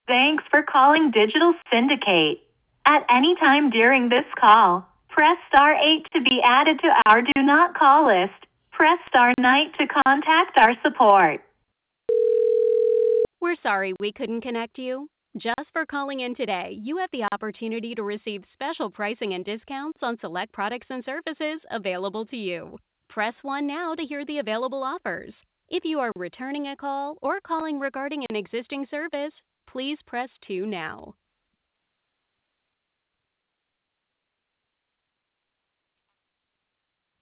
Thanks for calling Digital Syndicate. At any time during this call, press star 8 to be added to our do not call list. Press star 9 to contact our support. We're sorry we couldn't connect you. Just for calling in today, you have the opportunity to receive special pricing and discounts on select products and services available to you. Press 1 now to hear the available offers. If you are returning a call or calling regarding an existing service, please press 2 now.